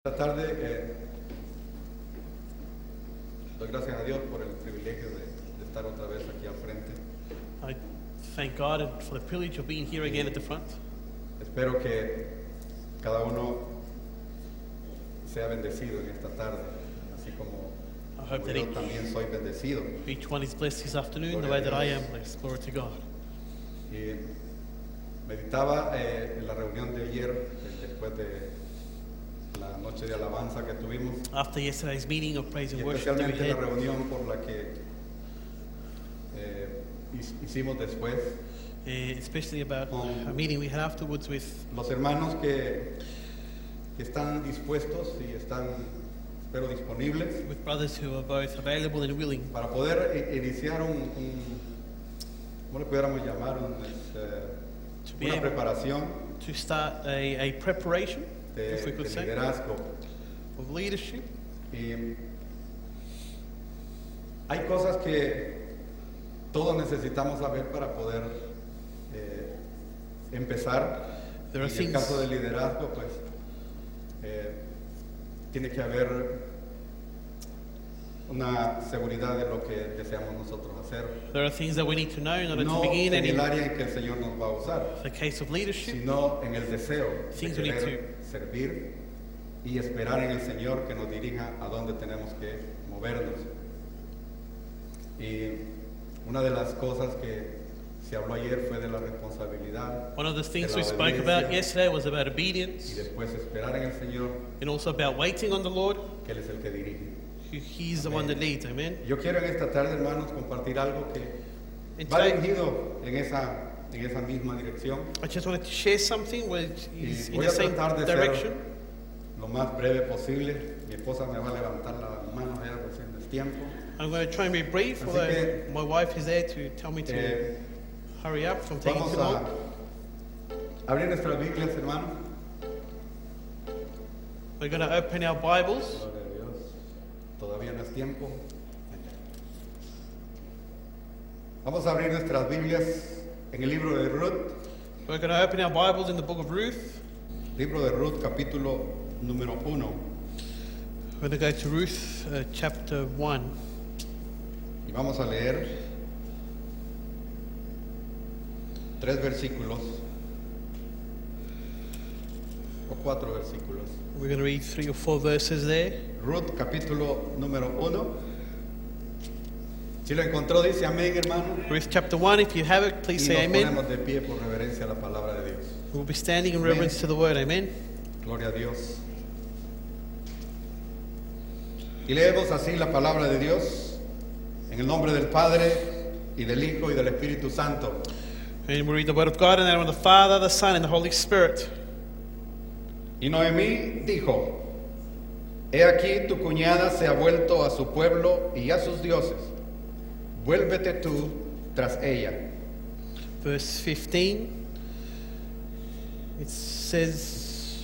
Esta tarde doy gracias a Dios por el privilegio de estar otra vez aquí al frente. I thank God for the privilege of being here again at the front. Espero que cada uno sea bendecido en esta tarde, así como I hope that yo también soy bendecido. each one is blessed this afternoon the way that I am blessed. Glory to God. Y meditaba en la reunión de ayer, después de la noche de alabanza que tuvimos, After yesterday's meeting of praise y and worship that we especialmente la had, reunión por la que hicimos después. Especially about a meeting we had afterwards with Los hermanos que están dispuestos y están, espero, disponibles brothers who are both available and willing para poder iniciar ¿cómo le pudiéramos llamar? to be Una able preparación to start a preparation, de if we could say, liderazgo. of leadership. Y hay cosas que todos necesitamos saber para poder empezar. There are En el things- caso del liderazgo, pues, tiene que haber una seguridad de lo que deseamos nosotros hacer. There are things that we need to know in order No to begin, en and el in área en que el Señor nos va a usar, the case of leadership, sino en el deseo de Things we need querer servir y esperar en el Señor que nos dirija a dónde tenemos que movernos. Y una de las cosas que se habló ayer fue de la responsabilidad one of the things de we la spoke about obediencia yesterday was about y obedience después esperar en el Señor, and also about waiting on the Lord. que Él es el que dirige. He's the one that leads, amen. Yo quiero en esta tarde, hermanos, compartir algo que And va today, dirigido en esa misma dirección. I just wanted to share something which is Y in voy the a same tratar de direction. ser lo más breve posible. Mi esposa me va a levantar la mano ya recién del tiempo. I'm going to try and be brief, Así although que, my wife is there to tell me to Eh, hurry up from taking vamos too long. a abrir nuestras Biblias, hermanos. We're going to open our Bibles. Gloria a Dios. Todavía no es tiempo. Vamos a abrir nuestras Biblias en el libro de Ruth. We're going to open our Bibles in the book of Ruth. Libro de Ruth, capítulo número 1. We're going to go to Ruth chapter 1. Y vamos a leer 3 versículos o 4 versículos. We're going to read 3 or 4 verses there. Ruth, capítulo número 1. Si lo encontró, dice amén, hermano. Ruth chapter 1, if you have it, Y please nos say amen. ponemos de pie por reverencia a la palabra de Dios. We'll be standing in Amen. reverence to the word, amen. Gloria a Dios. Y leemos así la palabra de Dios en el nombre del Padre y del Hijo y del Espíritu Santo. And we read the word of God in the name of the Father, the Son, and the Holy Spirit. Y Noemí dijo: He aquí tu cuñada se ha vuelto a su pueblo y a sus dioses. Vuélvete tú tras ella. Verse 15, it says,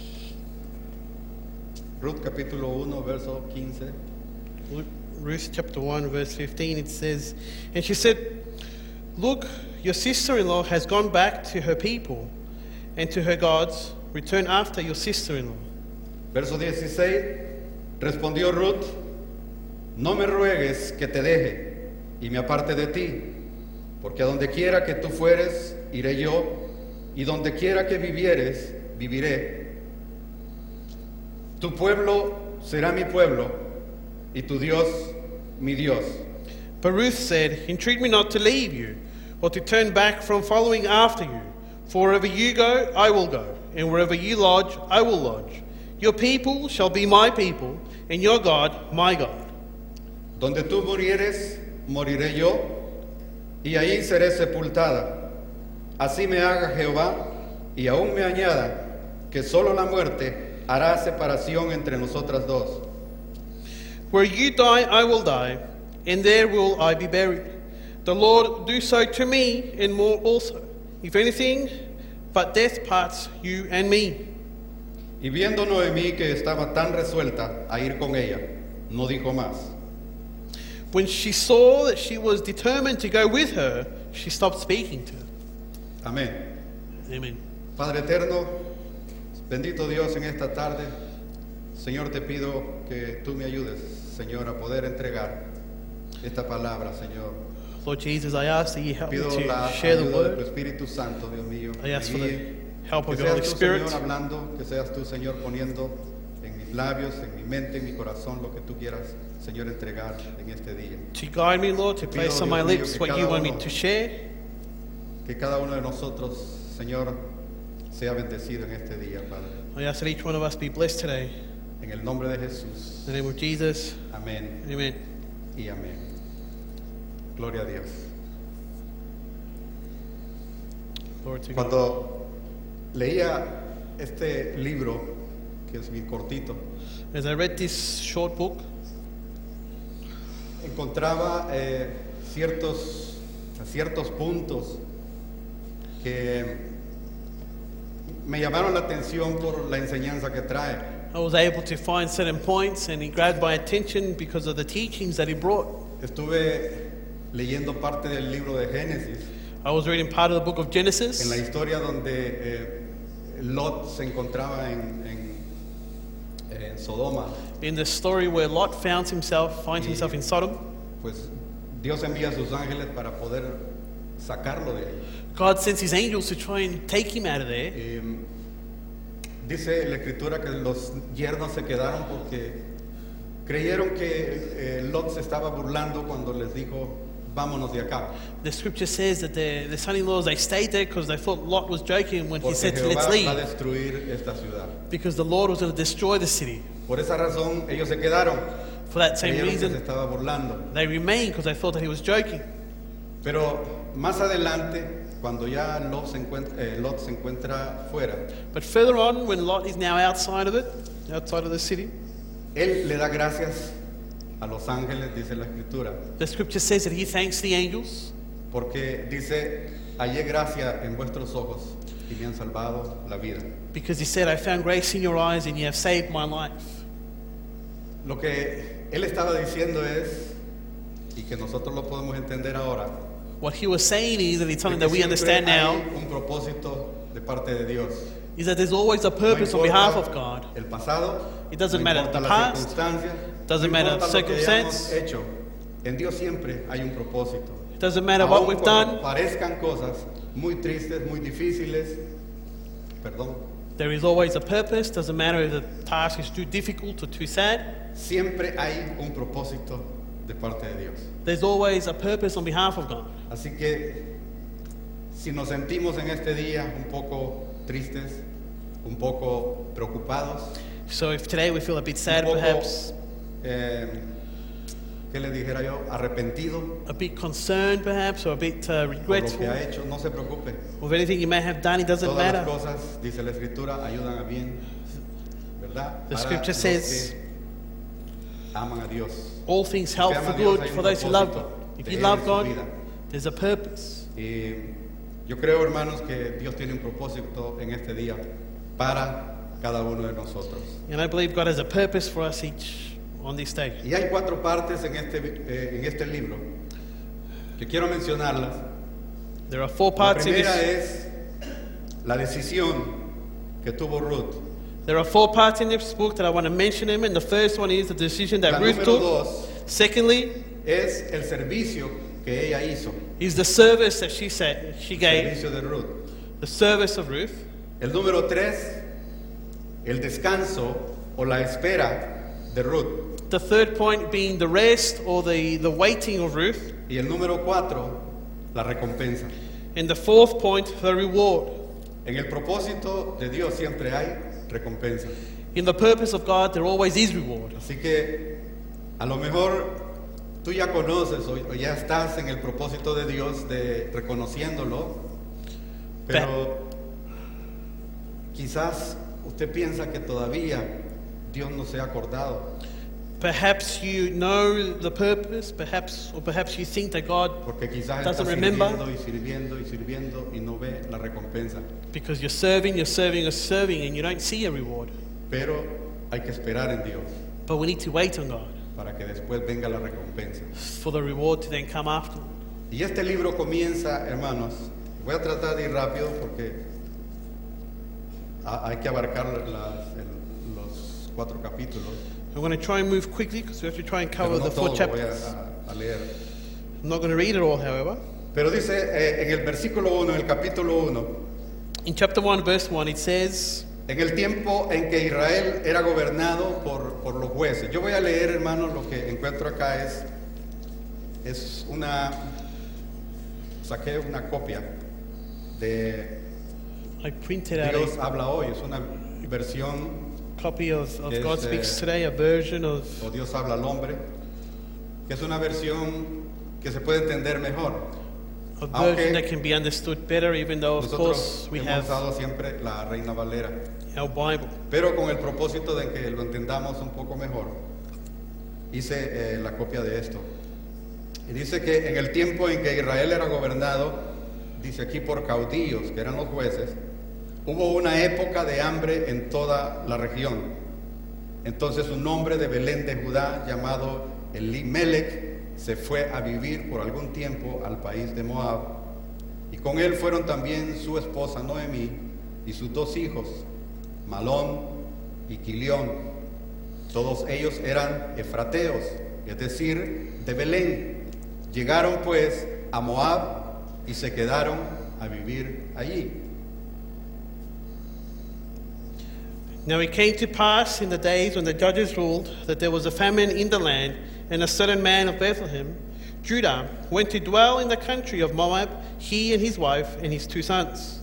Ruth capítulo 1, verso 15. Ruth chapter 1, verse 15, it says, and she said, look, your sister-in-law has gone back to her people and to her gods. Return after your sister-in-law. Verso 16. Respondió Ruth: No me ruegues que te deje y me aparte de ti, porque a donde quiera que tú fueres, iré yo, y donde quiera que vivieres, viviré. Tu pueblo será mi pueblo, y tu Dios mi Dios. But Ruth said, entreat me not to leave you, or to turn back from following after you. For wherever you go, I will go, and wherever you lodge, I will lodge. Your people shall be my people, and your God my God. Donde tú murieres, moriré yo, y ahí seré sepultada. Así me haga Jehová, y aún me añada, que solo la muerte hará separación entre nosotras dos. Where you die, I will die, and there will I be buried. The Lord do so to me, and more also, if anything but death parts you and me. Y viendo Noemí que estaba tan resuelta a ir con ella, no dijo más. When she saw that she was determined to go with her, she stopped speaking to her. Amén. Amen. Padre eterno, bendito Dios, en esta tarde Señor, te pido que tú me ayudes, Señor, a poder entregar esta palabra, Señor. Lord Jesus, I ask that you help me Pido to la share the ayuda de tu word. Espíritu Santo, Dios mío. I ask for Me the guíe. help Que of your Holy seas tú, Spirit. Señor, hablando, que seas tú, Señor, poniendo en mis labios, en mi mente, en mi corazón, lo que tú quieras, Señor, entregar en este día. To guide me, Lord, to Te pido, place on Dios my mío, lips que what cada you want me uno- to share. Que cada uno de nosotros, Señor, sea bendecido en este día, Padre. I ask that each one of us be blessed today. En el nombre de Jesús. In the name of Jesus. Amén Amen. y amén. Gloria a Dios. Glory to God. Cuando leía este libro, que es bien cortito, As I read this short book, encontraba ciertos puntos que me llamaron la atención por la enseñanza que trae. I was able to find certain points and he grabbed my attention because of the teachings that he brought. Estuve leyendo parte del libro de Génesis, I was reading part of the book of en la Genesis, historia donde Lot se encontraba en Sodoma. in the story where Lot finds himself in Sodom. Pues Dios envía a sus ángeles para poder sacarlo de ahí. God sends his angels to try and take him out of there. Dice la escritura que los yernos se quedaron porque creyeron que Lot se estaba burlando cuando les dijo, vámonos de acá. The scripture says that the son-in-laws, they stayed there because they thought Lot was joking when he Porque said, Jehová let's va a leave, destruir esta ciudad. because the Lord was going to destroy the city. Por esa razón ellos se quedaron. For that same Creyeron que se reason, estaba burlando. they remained because they thought that he was joking. Pero más adelante, cuando ya Lot se encuentra fuera, But further on, when Lot is now outside of the city, él le da gracias a los ángeles, dice la escritura, the scripture says that he thanks the angels porque dice, hallé gracia en vuestros ojos y me han salvado la vida. because he said, I found grace in your eyes and you have saved my life. Lo que él estaba diciendo es, y que nosotros lo podemos entender ahora, What he was saying is, and it's something de that que we siempre understand hay now, un propósito de parte de Dios. is that there's always a No purpose on behalf of importa God. el pasado, It doesn't no matter importa the la past, circunstancia, doesn't no matter importa the lo que hayamos circumstance. hecho. En Dios siempre hay un propósito. It doesn't matter what Aun we've cuando done, parezcan cosas muy tristes, muy difíciles, perdón, there is always a purpose. Doesn't matter if the task is too difficult or too sad. siempre hay un propósito de parte de Dios. There's always a purpose on behalf of God. Así que si nos sentimos en este día un poco tristes, un poco preocupados, So if today we feel a bit sad, un poco, perhaps ¿qué le dijera yo? Arrepentido a bit concerned, perhaps, or a bit por lo que regretful ha hecho, no se preocupe. of anything you may have done, it doesn't Todas las matter. cosas, dice la escritura, ayudan a bien, ¿verdad? The Para scripture los says, que aman a Dios. All things help Que for ama a Dios, good hay for un those who love propósito God. If de you Él love en su God, vida. there's a purpose. Y yo creo, hermanos, que Dios tiene un propósito en este día para cada uno de nosotros. And I believe God has a purpose for us each on this day. Y hay 4 partes en este libro que quiero mencionarlas. There are 4 La parts in primera this. es la decisión que tuvo Ruth. There are 4 parts in this book that I want to mention them, and the first one is the decision La that Ruth número took. 2 Secondly, es el servicio que ella hizo. is the service that she gave, Servicio de Ruth. the service of Ruth. El número 3, el descanso o la espera de Ruth. The third point being the rest or the waiting of Ruth. Y el número 4, la recompensa. And the fourth point, the reward. En el propósito de Dios siempre hay recompensa. In the purpose of God, there always is reward. Así que a lo mejor tú ya conoces o ya estás en el propósito de Dios de reconociéndolo, pero quizás usted piensa que todavía Dios no se ha acordado, Perhaps you know the purpose, perhaps you think that God, porque quizás está Doesn't remember. sirviendo y no ve la recompensa. because you're serving, and you don't see a reward. Pero hay que esperar en Dios But we need to wait on God para que después venga la recompensa. for the reward to then come after. Y este libro comienza, hermanos, voy a tratar de ir rápido porque hay que abarcar los 4 capítulos, I'm going to try and move quickly because we have to try and cover pero no the 4 todo lo voy chapters. a leer. I'm not going to read it all, however. Pero dice en el versículo 1, en el capítulo 1, In chapter 1, verse 1, it says, en el tiempo en que Israel era gobernado por los jueces. Yo voy a leer, hermanos, lo que encuentro acá es saqué una copia de I printed out Dios a habla hoy, es una versión, copy of Es, God Speaks Today, a version of o Dios habla al hombre, que es una versión que se puede entender mejor. a Aunque version that can be understood better, even though, of Nosotros course, we hemos have usado siempre la Reina Valera, our Bible. pero con el propósito de que lo entendamos un poco mejor, hice la copia de esto. Y dice que en el tiempo en que Israel era gobernado, dice aquí por caudillos, que eran los jueces, hubo una época de hambre en toda la región. Entonces un hombre de Belén de Judá llamado Elimelech se fue a vivir por algún tiempo al país de Moab. Y con él fueron también su esposa Noemí y sus 2 hijos, Malón y Quilión. Todos ellos eran efrateos, es decir, de Belén. Llegaron pues a Moab y se quedaron a vivir allí. Now it came to pass in the days when the judges ruled that there was a famine in the land, and a certain man of Bethlehem, Judah, went to dwell in the country of Moab, he and his wife and his 2 sons.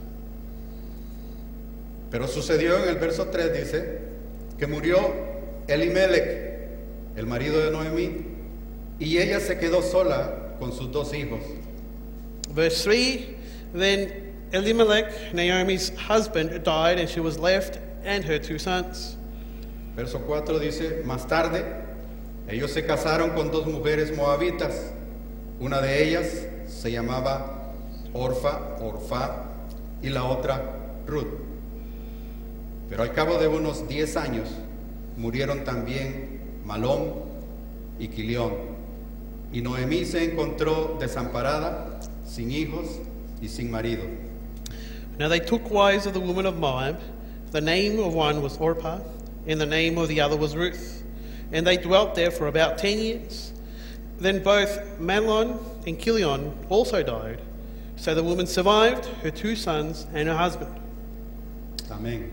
Pero sucedió en el verso 3, dice, que murió Elimelech, el marido de Noemí, y ella se quedó sola con sus 2 hijos. Verse 3, then Elimelech, Naomi's husband, died, and she was left and her 2 sons. Verso 4 dice, más tarde, ellos se casaron con 2 mujeres moabitas. Una de ellas se llamaba Orfa, y la otra Ruth. Pero al cabo de unos 10 años, murieron también Malón y Quilión. Y Noemí se encontró desamparada, sin hijos y sin marido. Now they took wives of the women of Moab. The name of one was Orpah, and the name of the other was Ruth. And they dwelt there for about 10 years. Then both Mahlon and Chilion also died. So the woman survived her 2 sons and her husband. Amén.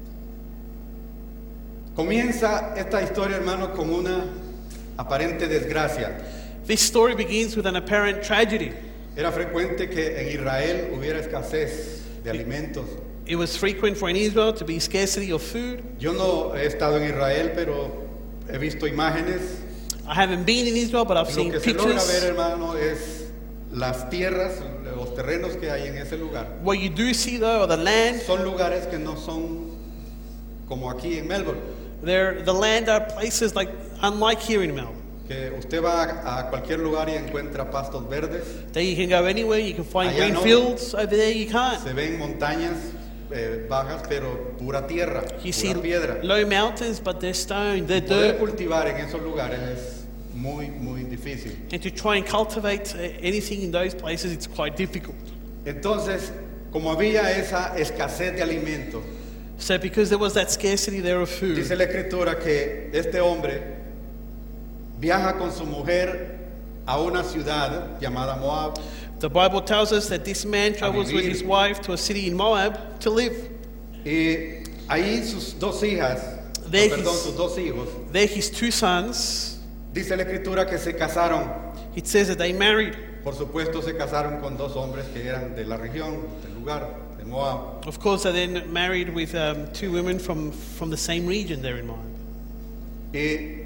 Comienza esta historia, hermano, con una aparente desgracia. This story begins with an apparent tragedy. Era frecuente que en Israel hubiera escasez de alimentos. It was frequent for in Israel to be scarcity of food. Yo no he estado en Israel, pero he visto imágenes. I haven't been in Israel, but I've Lo seen que se logra ver, pictures. hermano, es las tierras, los terrenos que hay en ese lugar. What you do see, though, are the land. Son lugares que no son como aquí en Melbourne, The land are places like unlike here in Melbourne. que usted va a cualquier lugar y encuentra pastos verdes, There you can go anywhere, you can find Allá green no. fields. Over there you can't. se ven montañas bajas, pero pura tierra, You see pura piedra. low mountains, but they're stone, they're Poder dirt. cultivar en esos lugares es muy, muy difícil. And to try and cultivate anything in those places, it's quite difficult. Entonces, como había esa escasez de alimentos, So because there was that scarcity there of food, dice la escritura que este hombre viaja con su mujer a una ciudad llamada Moab, the Bible tells us that this man travels with vivir. his wife to a city in Moab to live. y ahí sus 2 hijas, De perdón, his- sus 2 hijos, There his 2 sons, dice la escritura que se casaron. it says that they married. Por supuesto, se casaron con 2 hombres que eran de la región, del lugar, de Moab. Of course, they then married with 2 women from the same region there in Moab. Y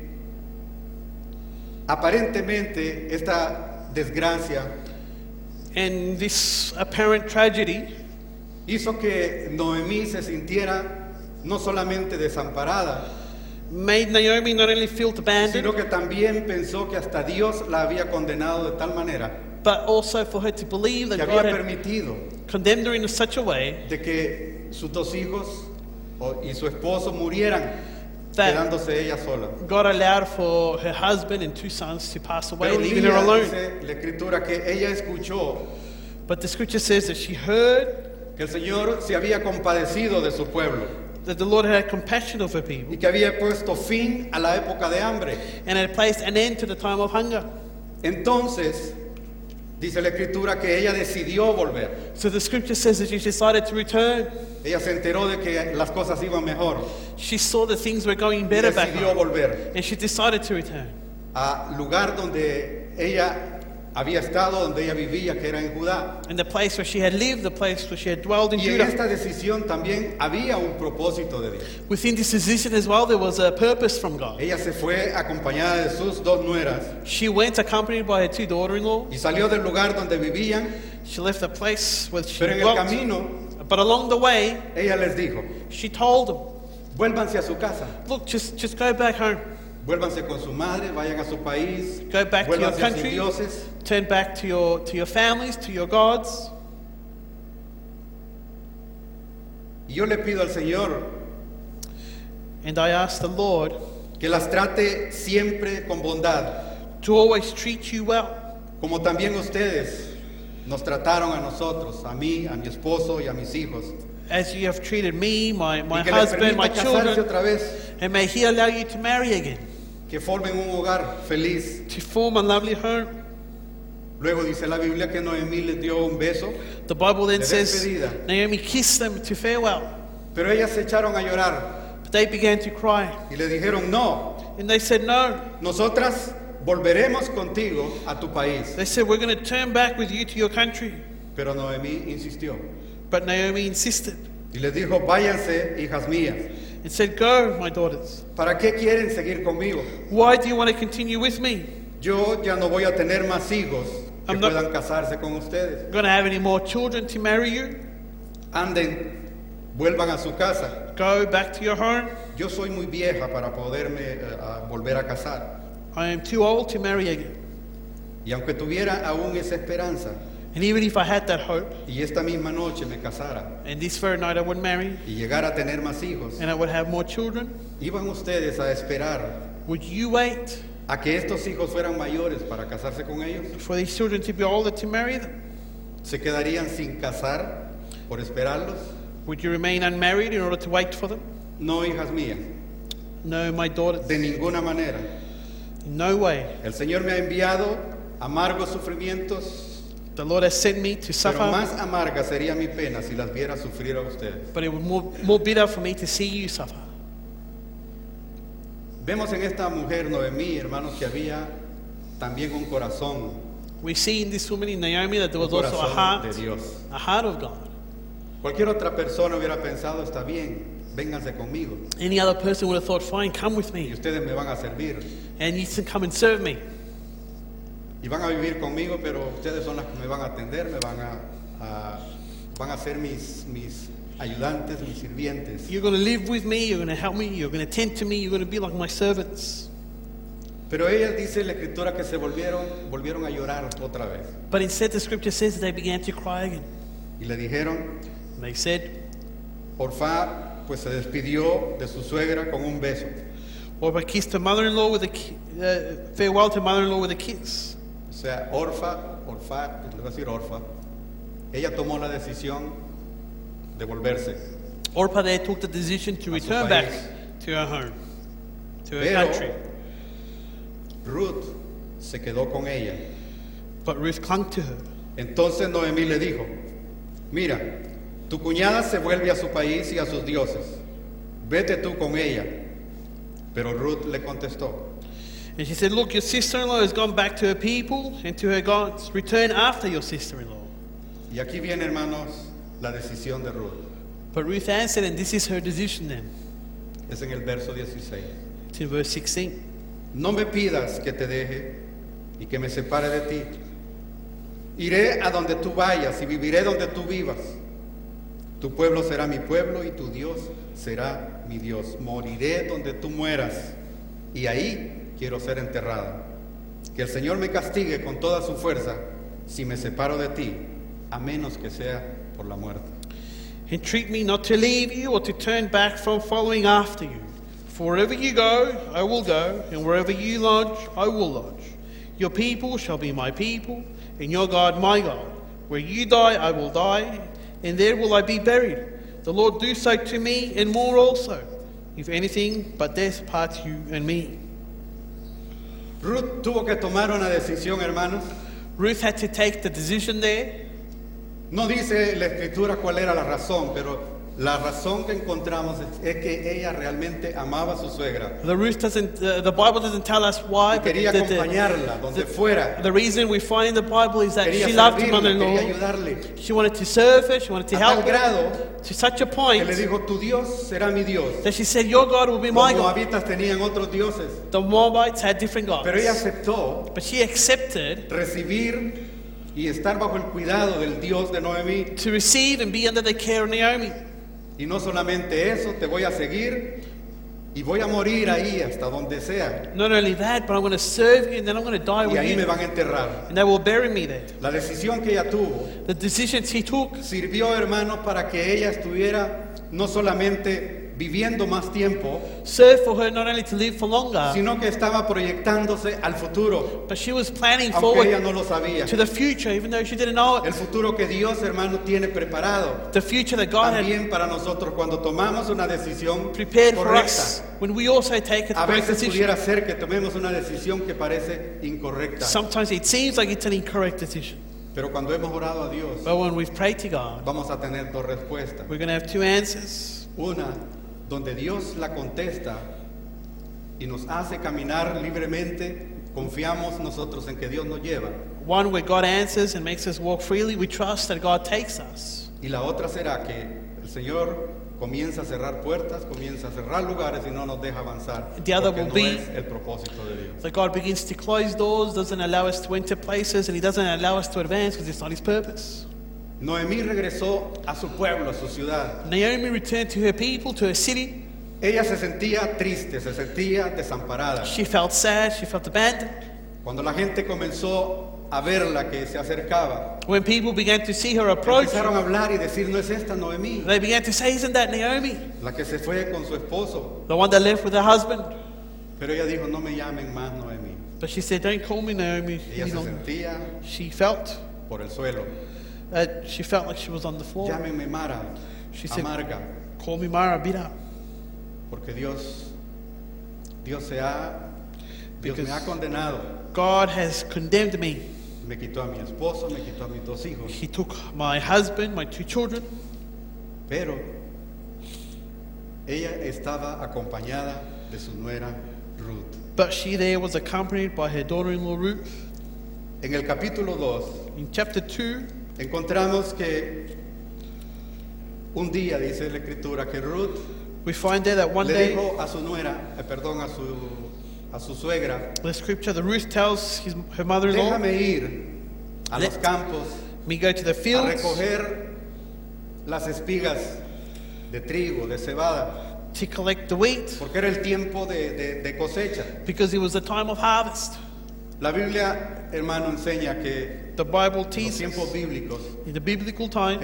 aparentemente esta desgracia And this apparent tragedy hizo que Noemí se sintiera no solamente desamparada, made Naomi not only feel abandoned, sino que también pensó que hasta Dios la había condenado de tal manera but also for her to believe que that había God had permitido condemned her in such a way de que sus 2 hijos y su esposo murieran, that quedándose ella sola. God allowed for her husband and 2 sons to pass away, Pero un leaving her día alone. dice la escritura que ella escuchó But the scripture says that she heard que el Señor se había compadecido de su pueblo. that the Lord had compassion of her y people que había puesto fin a la época de hambre. and had placed an end to the time of hunger. Entonces, dice la Escritura que ella decidió volver. So the scripture says that she decided to return. Ella se enteró de que las cosas iban mejor She saw that things were going y better back decidió home, volver and she decided to return al lugar donde ella había estado, donde ella vivía, que era en Judá. in the place where she had lived, the place where she had dwelled in Y en Judah. esta decisión también había un propósito de Dios. Within this decision as well, there was a purpose from God. Ella se fue acompañada de sus dos nueras She went accompanied by her two daughter-in-law. y salió del lugar donde vivían, She left the place where she pero en el dwelt. camino But along the way, ella les dijo, she told them, vuélvanse a su casa, look, just go back home. vuélvanse con su madre, vayan a su país, Go back to your vuélvanse a sus country. dioses. Turn back to your families, to your gods. Y yo le pido al Señor And I ask the Lord que las trate siempre con bondad, to always treat you well, como también ustedes nos trataron a nosotros, a mí, a mi esposo y a mis hijos. as you have treated me, my Y que les husband, my permita casarse children, otra vez, and may He allow you to marry again, que formen un hogar feliz. to form a lovely home. Luego dice la Biblia que Noemí les dio un beso, The Bible then De says despedida. Naomi kissed them to farewell. pero ellas se echaron a llorar But they began to cry, y le dijeron, no, and they said, no. nosotras volveremos contigo a tu país. They said, we're going to turn back with you to your country. Pero Noemí insistió But Naomi insisted y les dijo, váyanse, hijas mías, and said, go, my daughters. ¿para qué quieren seguir conmigo? Why do you want to continue with me? Yo ya no voy a tener más hijos que I'm not- puedan casarse con ustedes. I'm going to have any more children to marry you? Anden, vuelvan a su casa. Go back to your home. Yo soy muy vieja para poderme volver a casar. I am too old to marry again. Y aunque tuviera aún esa esperanza, And even if I had that hope, y esta misma noche me casara and this very night I would marry, y llegara a tener más hijos, and I would have more children, ¿iban ustedes a esperar would you wait a que estos hijos fueran mayores para casarse con ellos? for these children to be older to marry them? ¿Se quedarían sin casar por esperarlos? Would you remain unmarried in order to wait for them? No, hijas mías, No, my daughters. de ninguna manera. In no way. El Señor me ha enviado amargos sufrimientos, The Lord has sent me to pero suffer, más amarga sería mi pena si las viera sufrir a ustedes. but it would more bitter for me to see you suffer. Vemos en esta mujer Noemí, hermanos, que había también un corazón, We see in this woman, in Naomi, that there un was also corazón de Dios. a heart of God. Cualquier otra persona hubiera pensado, está bien, vénganse conmigo Any other person would have thought, fine, come with y me, ustedes me van a servir and you can come and serve me. y van a vivir conmigo, pero ustedes son las que me van a atender, van a ser mis ayudantes, mis sirvientes. You're going to live with me, you're going to help me, you're going to tend to me, you're going to be like my servants. Pero ellas, dice la Escritura, que se volvieron a llorar otra vez But instead, the scripture says that they began to cry again. y le dijeron, And they said, Orfá pues se despidió de su suegra con un beso. Orpah kissed her mother-in-law with farewell to mother-in-law with a kiss. O sea, Orfá, le voy a decir Orfá, ella tomó la decisión de volverse. Orpah there took the decision to A su return back país. to her home, to her Pero country. Ruth se quedó con ella. But Ruth clung to her. Entonces Noemí le dijo, mira, tu cuñada se vuelve a su país y a sus dioses. Vete tú con ella. Pero Ruth le contestó, And she said, look, your sister-in-law has gone back to her people and to her gods. Return after your sister-in-law. y aquí viene, hermanos, la decisión de Ruth. But Ruth answered, and this is her decision then. Es en el verso 16. It's in verse 16. No me pidas que te deje y que me separe de ti. Iré a donde tú vayas y viviré donde tú vivas. Tu pueblo será mi pueblo y tu Dios será mi Dios. Moriré donde tú mueras y ahí quiero ser enterrada. Que el Señor me castigue con toda su fuerza si me separo de ti, a menos que sea por la muerte. Entreat me not to leave you or to turn back from following after you. For wherever you go, I will go, and wherever you lodge, I will lodge. Your people shall be my people, and your God my God. Where you die, I will die, and there will I be buried. the Lord do so to me and more also, if anything but death parts you and me. Ruth tuvo que tomar una decisión, hermanos. Ruth had to take the decision there. No dice la escritura cuál era la razón, pero la razón que encontramos es que ella realmente amaba a su suegra. The Bible doesn't tell us why, but Quería acompañarla donde fuera. the reason we find in the Bible is that Quería she loved her servirle, quería mother-in-law. ayudarle. She wanted to serve her, she wanted to A help tal her, grado to such a que point le dijo, tu Dios será mi Dios. that she said, your God will be Los my God. moabitas tenían otros dioses, The Moabites had different gods. pero ella aceptó But she accepted recibir y estar bajo el cuidado del Dios de Noemí. to receive and be under the care of Naomi. Y no solamente eso, te voy a seguir y voy a morir ahí hasta donde sea. Not only that, but I'm going to serve you and then I'm going to die Y with ahí me you. van a enterrar. And they will bury me there. La decisión que ella tuvo The decisions he took sirvió, hermanos, para que ella estuviera no solamente viviendo más tiempo, served for her not only to live for longer, sino que estaba proyectándose al futuro, but she was planning aunque ella forward no lo sabía. to the future, even though she didn't know El it. futuro que Dios, hermano, tiene preparado The future that God had también para nosotros cuando tomamos una decisión prepared for us correcta. when we also take a A correct veces decision. pudiera ser que tomemos una decisión que parece incorrecta, Sometimes it seems like it's an incorrect decision. pero cuando hemos orado a Dios, But when we've prayed to God, vamos a tener dos respuestas. we're going to have two answers. Una, donde Dios la contesta y nos hace caminar libremente, confiamos nosotros en que Dios nos lleva. One where God answers and makes us walk freely. We trust that God takes us. Y la otra será que el Señor comienza a cerrar puertas, comienza a cerrar lugares y no nos deja avanzar. The other Porque will no be- es el propósito de Dios. That God begins to close doors, doesn't allow us to enter places, and He doesn't allow us to advance because it's not His purpose. Noemí regresó a su pueblo, a su ciudad. Naomi returned to her people, to her city. Ella se sentía triste, se sentía desamparada. She felt sad, she felt abandoned. Cuando la gente comenzó a verla que se acercaba, When people began to see her approach, empezaron a hablar y decir, no es esta Noemí, they began to say, isn't that Naomi? la que se fue con su esposo. The one that left with her husband. Pero ella dijo, no me llamen más Noemí. But she said, don't call me Naomi Ella any se longer. sentía She felt por el suelo. she felt like she was on the floor. Llámenme Mara, She said, amarga, call me Mara, bitter. porque Dios me Because- ha condenado. God has condemned me. Me quitó a mi esposo, me quitó a mis dos hijos. He took my husband, my two children. Pero ella estaba acompañada de su nuera Ruth. But she there was accompanied by her daughter-in-law Ruth. En el capítulo 2 In chapter 2, encontramos que un día, dice la escritura, que Ruth we find there that one le day, dijo a su nuera, perdón, a su suegra, the scripture, the Ruth tells her mother-in-law, déjame ir a los Let- campos me go to the a fields recoger las espigas de trigo, de cebada, to collect the wheat, porque era el tiempo de cosecha. because it was the time of harvest. La Biblia, hermano, enseña que The Bible en los teaches tiempos bíblicos in the biblical time,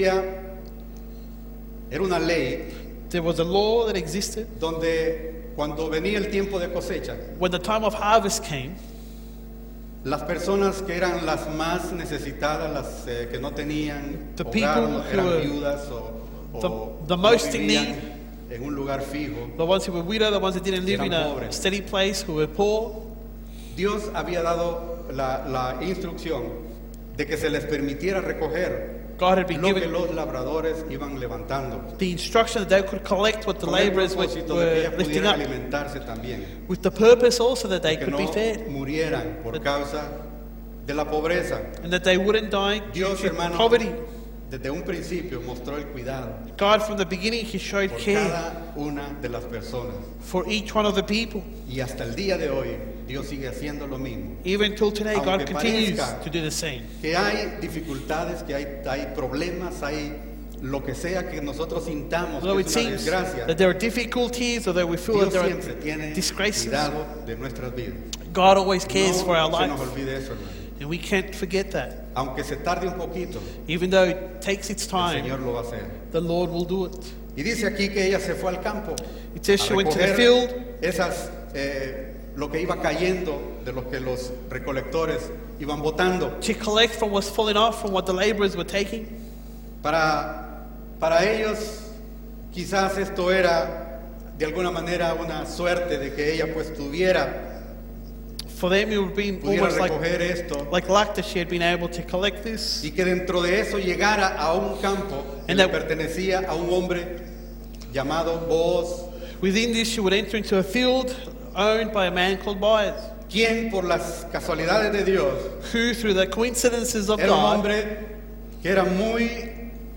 era una ley there was a law that existed. donde cuando venía el tiempo de cosecha, When the time of harvest came, las personas que eran las más necesitadas, las que no tenían The hogar, people no who eran were viudas the no most in vivían need, en un lugar fijo, the ones who were widowed, the ones that didn't live in Eran a pobres. steady place, who were poor, Dios había dado la instrucción de que se les permitiera recoger God had been lo que given los labradores iban levantando, the instruction that they could collect what the con el laborers were propósito de que ellas lifting pudieran up, alimentarse también, with the purpose also that they que could no be fed, murieran por causa de la pobreza. and that they wouldn't die due Dios, to hermano, poverty. desde un principio mostró el cuidado God from the beginning, He showed por care cada una de las personas. for each one of the people. Y hasta el día de hoy, Dios sigue haciendo lo mismo. Even till today, God Aunque continues parezca to do the same. Que hay dificultades, que hay problemas, hay lo que sea que nosotros sintamos Although que it es una seems desgracia, that there are difficulties, although we feel that Dios there siempre are tiene disgraces, cuidado de nuestras vidas. God always cares No for our se nos life, olvide eso, hermano. and we can't forget that. Aunque se tarde un poquito, Even though it takes its el time, Señor lo va a hacer. the Lord will do it. Y dice aquí que ella se fue al campo It says a she went to the recoger field esas, lo que iba cayendo de lo que los recolectores iban botando to collect from what's falling off from what the laborers were taking, para Para ellos quizás esto era de alguna manera una suerte de que ella pues For them, it would have been pudiera almost recoger esto like luck that she had been able to collect this. y que dentro de eso llegara a un campo que And le that- pertenecía a un hombre llamado Boaz, Within this, she would enter into a field owned by a man called Boaz, quien por las casualidades de Dios who, through the coincidences of era un God, hombre que era muy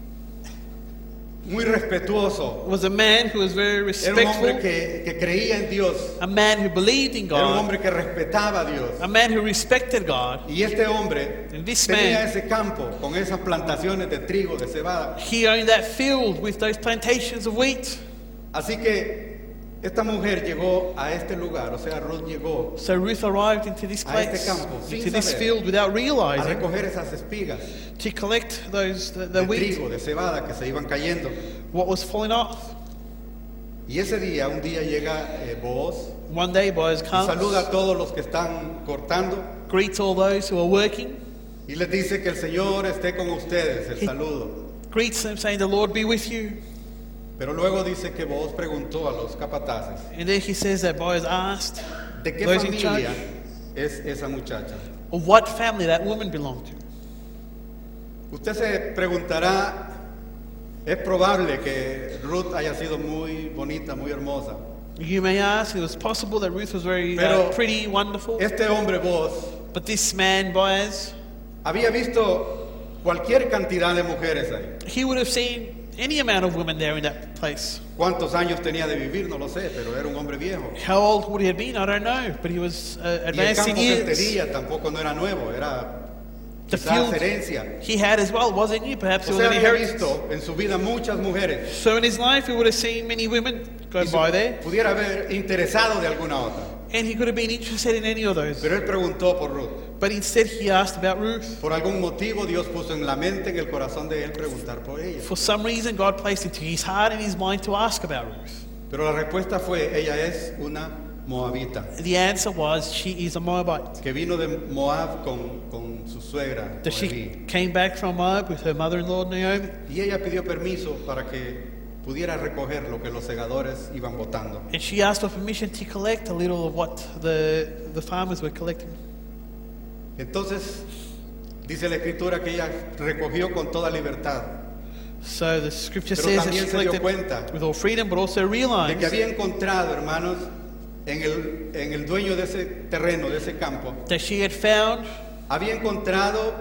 respetuoso, was a man who was very era un respectful, hombre que creía en Dios, a man who believed in era un God, hombre que respetaba a Dios. a man who respected God. Y este hombre And this tenía man- ese campo con esas plantaciones de trigo, de cebada. He owned that field with those plantations of wheat. Así que esta mujer llegó a este lugar, o sea, Ruth llegó So Ruth arrived into this A este place, campo, sin into this saber. field without a realizing, recoger esas espigas to collect the de wheat, trigo, de cebada que se iban cayendo. what was falling off. Y ese día, un día llega Boaz One day Boaz y comes, saluda a todos los que están cortando greets all those who are working, y les dice que el Señor esté con ustedes, el saludo. greets them saying, "The Lord be with you." Pero luego dice que Boaz preguntó a los capataces, And then he says that Boaz asked ¿de qué those in charge familia es esa muchacha? of what family that woman belonged to. Usted se preguntará, es probable que Ruth haya sido muy bonita, muy hermosa. You may ask, it was possible that Ruth was very Pero- pretty, wonderful, Este hombre Boaz but this man, Boaz, había visto cualquier cantidad de mujeres ahí. he would have seen any amount of women there in that place. ¿Cuántos años tenía de vivir? No lo sé, pero era un hombre viejo. How old would he have been? I don't know, but he was Y el advanced in campo que él years. tenía tampoco no era nuevo, era The quizás field herencia. he had as well wasn't new, perhaps it O was sea, an había inheritance. visto en su vida muchas mujeres So in his life, he would have seen many women go y se by there, pudiera haber interesado de alguna otra. and he could have been interested in any of those. Pero él preguntó por Ruth. But instead, he asked about Ruth. Por algún motivo Dios puso en la mente, en el corazón de él preguntar por ella. For some reason, God placed into his heart and his mind to ask about Ruth. Pero la respuesta fue, ella es una moabita, The answer was, she is a Moabite. que vino de Moab con su suegra, That she Noemí. came back from Moab with her mother-in-law Naomi, Y ella pidió permiso para que pudiera recoger lo que los segadores iban botando. and she asked for permission to collect a little of what the farmers were collecting. Entonces, dice la escritura que ella recogió con toda libertad, So the scripture pero says that también she se dio collected cuenta with all freedom, but also de realized que había encontrado, hermanos, en el dueño de ese terreno, de ese campo, that she had found había encontrado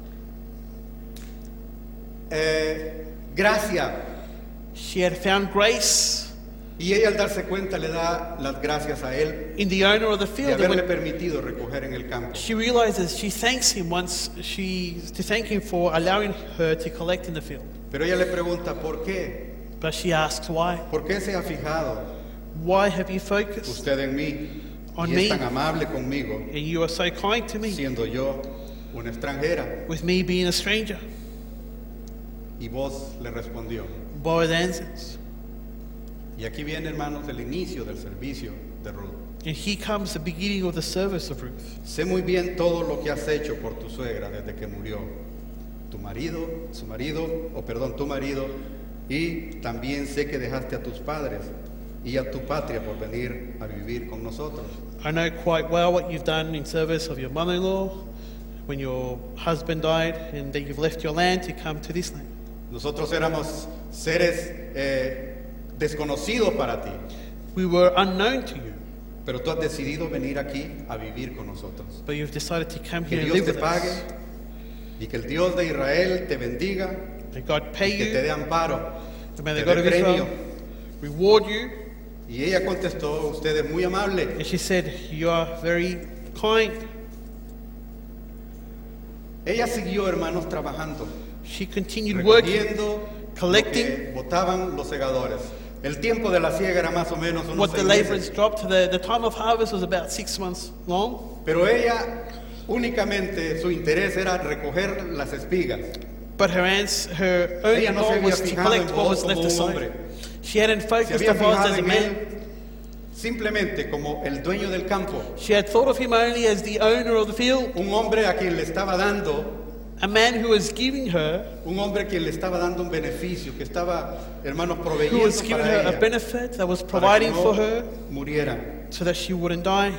gracia. she had found grace Y ella al darse cuenta le da las gracias a él in the owner of the de field. And haberle when permitido recoger en el campo. she realizes, she thanks him to thank him for allowing her to collect in the field. Pero ella le pregunta, ¿por qué? But she asks why. ¿Por qué se ha fijado Why have you focused usted en mí On y me. es tan amable conmigo, and you are so kind to me, siendo yo una extranjera? with me being a stranger? Y vos le respondió. Boaz answers. Y aquí viene, hermanos, el inicio del servicio de Ruth. And here comes the beginning of the service of Ruth. Sé muy bien todo lo que has hecho por tu suegra desde que murió. Tu marido, tu marido, y también sé que dejaste a tus padres y a tu patria por venir a vivir con nosotros. I know quite well what you've done in service of your mother-in-law when your husband died, and that you've left your land to come to this land. Nosotros éramos seres desconocidos para ti, We were unknown to you, pero tú has decidido venir aquí a vivir con nosotros. but you've decided to come Que here and Dios live te with pague us. y que el Dios de Israel te bendiga May God y pay que te you, dé amparo, and may te the God dé of Israel premio. reward you. Y ella contestó, usted es muy amable. And she said, you are very kind. Ella siguió, hermanos, trabajando, She continued working, recogiendo lo collecting que botaban los segadores. El tiempo de la siega era más o menos unos what the 6 laborers meses. dropped. The time of harvest was about 6 months long. Pero ella únicamente su interés era recoger las espigas. But her Ella own no se goal había was to fijado collect en what vos was como left un aside. hombre. She hadn't Se focused había on Boaz fijado as a en man. él simplemente como el dueño del campo, She had thought of him only as the owner of the field, un hombre a quien le estaba dando a man who was giving her, un hombre que le estaba dando un beneficio, que estaba, hermanos, who proveyendo was giving para her a ella, benefit, that was para que providing no for her muriera. so that she wouldn't die.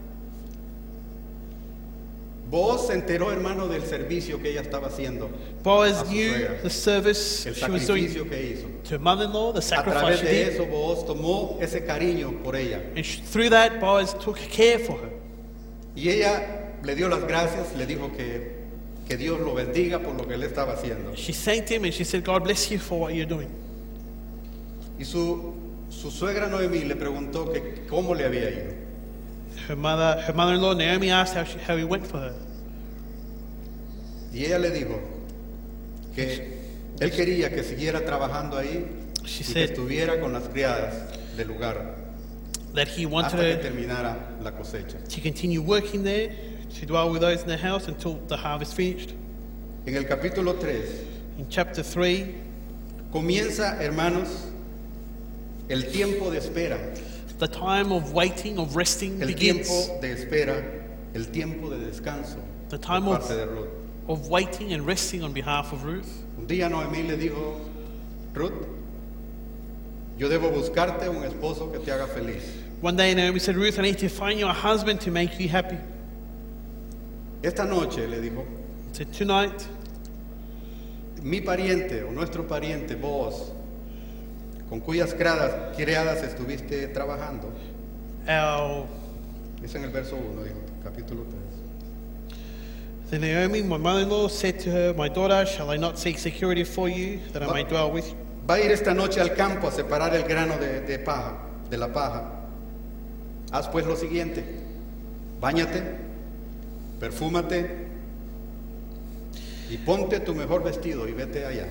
Boaz se enteró, hermano, del servicio que ella estaba haciendo, Boaz a su knew suegra, the service el she was doing sacrificio que hizo. to her mother-in-law, the A sacrifice través she de did. eso, Boaz tomó ese cariño por ella. And through that, Boaz took care for her. Y ella le dio las gracias, le dijo que Dios lo bendiga por lo que él estaba haciendo. She thanked him and she said, God bless you for what you're doing. Y su suegra Noemí le preguntó que cómo le había ido. Her mother-in-law, Naomi, asked how he went for her. Y ella le dijo que él quería que siguiera trabajando ahí She y que said estuviera con las criadas del lugar that he hasta wanted que her terminara la cosecha. to continue working there, to dwell with those in the house until the harvest finished. En el capítulo 3 In chapter 3, comienza, hermanos, el tiempo de espera, the time of waiting, of resting el begins. tiempo de espera, el tiempo de descanso The por time of- parte de Ruth. Of waiting and resting on behalf of Ruth. Un día Noemí le dijo, Ruth, yo debo buscarte un esposo que te haga feliz. One day Naomi said, Ruth, I need to find you a husband to make you happy. Esta noche, le dijo, She said, tonight, mi pariente o nuestro pariente, Boaz, con cuyas criadas estuviste trabajando, our es en el verso 1, dijo, capítulo 3. Then Naomi, my mother-in-law, said to her, My daughter, shall I not seek security for you, that I may dwell with you? Va a ir esta noche al campo a separar el grano de paja, de la paja. Haz pues lo siguiente, báñate, perfúmate y ponte tu mejor vestido y vete allá.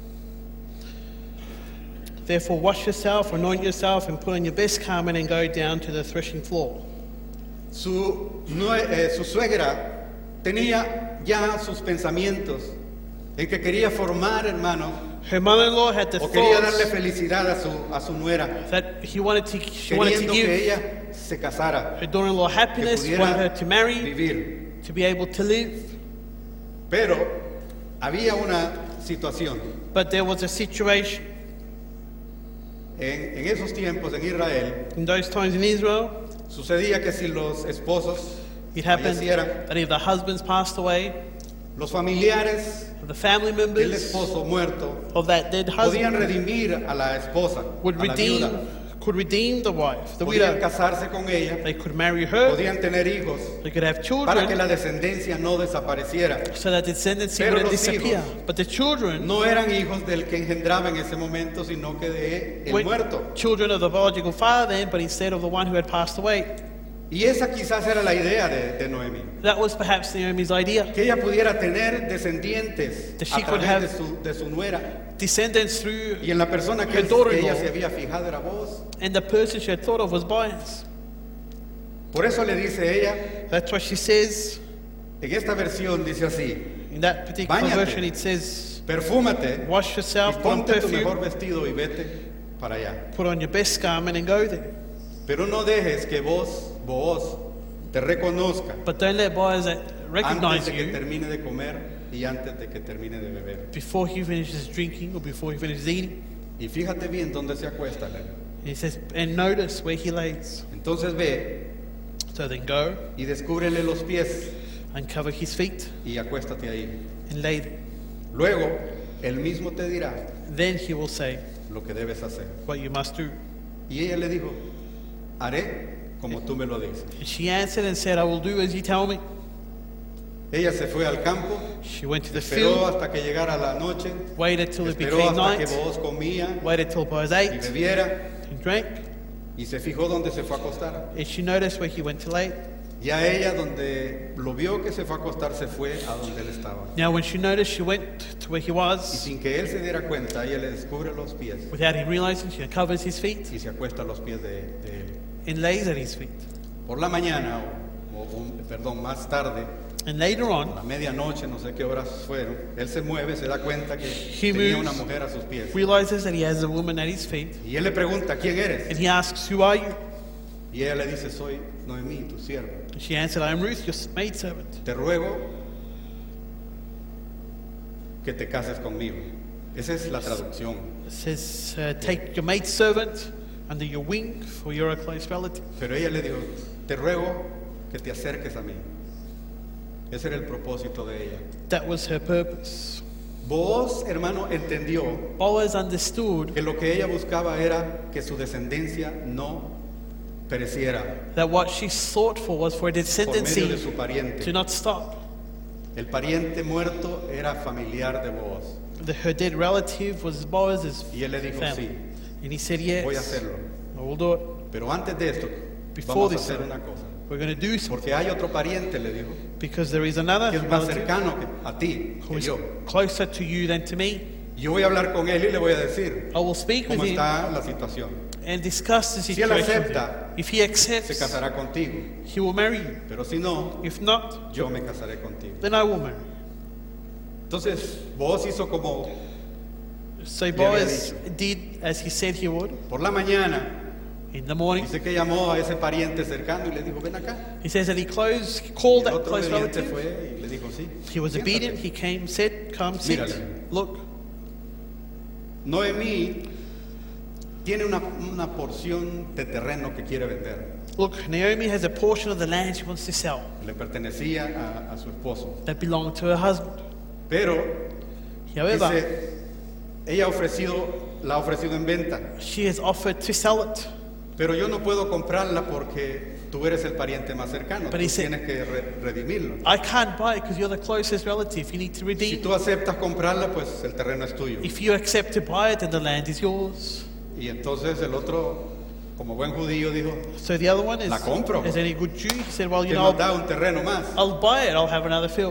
Therefore wash yourself, anoint yourself, and put on your best garment and go down to the threshing floor. Su suegra tenía ya sus pensamientos en que quería formar, hermano, Her mother-in-law had the o quería darle thoughts felicidad a su nuera, that she wanted to queriendo que give ella se casara, her daughter-in-law que happiness, wanted her pudiera to marry, vivir. to be able to live. Pero había una situación. But there was a situation En esos tiempos en Israel in those times in Israel. sucedía que si los esposos It happened fallecieran, that if the husbands passed away, los familiares the family del members esposo muerto of that dead podían husband redimir a la esposa, would a la viuda, could redeem the wife, the podían widow. casarse con ella, They could marry her, podían tener hijos they could have para que children, la descendencia no desapareciera. so that descendancy Pero wouldn't los disappear. hijos But the children No eran hijos del que engendraba en ese momento, sino que de el weren't muerto. children of the biological father then, but instead of the one who had passed away. Y esa quizás era la idea de Noemí, That was perhaps Naomi's idea. que ella pudiera tener descendientes That a she could través have de su nuera. Descendants through, Y en la persona her que ella daughter-in-law. se había fijado era vos. and the person she had thought of was Boaz. Por eso le dice ella, That's what she says. en esta versión dice así, In that particular Báñate. version, it says, perfúmate wash y yourself, put on ponte tu mejor perfume, vestido y vete para allá. put on your best garment and go there. Pero no dejes que vos te reconozca But don't let Boaz antes recognize de que you termine de comer y antes de que termine de beber. before he finishes drinking or before he finishes eating. Y fíjate bien dónde se acuesta. Leo. And he says, and notice where he lays. Entonces ve So then go y descúbrele los pies and cover his feet y acuéstate ahí. and lay there. Luego, él mismo te dirá Then he will say lo que debes hacer. what you must do. Y ella le dijo, haré como tú me lo dices. And she answered and said, I will do as you tell me. Ella se fue al campo, She went to the esperó field, hasta que llegara la noche, waited till it esperó became hasta que night, vos comía waited till Boaz y ate bebiera and drank, y se fijó dónde se fue a acostar. and she noticed where he went to lay. Ya ella donde lo vio que se fue a acostar se fue a donde él estaba. Now when she noticed, she went to where he Y was. sin que él se diera cuenta, ella le descubre los pies Without him realizing, she uncovers his feet y se acuesta a los pies de él. and lays at his feet. Por la mañana, perdón, más tarde, And later a on, la medianoche, no sé qué horas fueron, él se mueve, se da cuenta que He tenía moves. una mujer a sus pies. realizes that he has a woman at his feet, Y él le pregunta, ¿quién eres? and he asks, Who are you? Y ella le dice, soy Noemí, tu sierva. And she answered, I am Ruth, your maidservant. Te ruego que te cases conmigo. Esa es la traducción. It says, take your maidservant under your wing, for you're a close relative. Pero ella le dijo, te ruego que te acerques a mí. Ese era el propósito de ella. That was her purpose. Boaz, hermano, entendió Boaz understood que lo que ella buscaba era que su descendencia no pereciera that what she sought for was for a por medio de descendancy su pariente. to not stop. El pariente muerto era familiar de Boaz. Her dead relative was Boaz's Y él le dijo, family. sí, And he said, yes, voy a hacerlo. I will do it. Pero antes de esto, Before vamos a this, hacer una cosa. we're going to do something. Porque hay otro pariente, le dijo, Because there is another que es más relative cercano a ti who que is yo. closer to you than to me. Yo voy a hablar con él y le voy a decir I will speak with cómo him está la situación. and discuss the Si él situation with him. acepta, If he Se accepts, casará contigo. he will marry you. Pero si no, If not, yo me casaré contigo. then I will marry. Entonces, Boaz hizo como So había Boaz did as he said he would. por la mañana. In the morning, Dice que llamó a ese pariente cercano y le dijo, ven acá. he says that he Y called el that otro close obediente relative. fue y le dijo, sí. He was siéntate". obedient. He came, said, come, sit. Mírale. Look, Noemí tiene una porción de terreno que quiere vender. look, Naomi has a portion of the land she wants to sell Le pertenecía a su esposo. that belonged to her husband. Pero, However, dice, ella la ha ofrecido en venta. she has offered to sell it. Pero yo no puedo comprarla porque tú eres el pariente más cercano. But Tú he said- tienes que redimirlo. I can't buy it because you're the closest relative. You need to Si redeem. tú aceptas comprarla, pues el terreno es tuyo. If you accept to buy it, then the land is yours. Y entonces el otro, como buen judío, dijo, So the other one is, La compro. as any good Jew, he said, well, you que know, nos da un terreno más. I'll buy it. I'll have another field.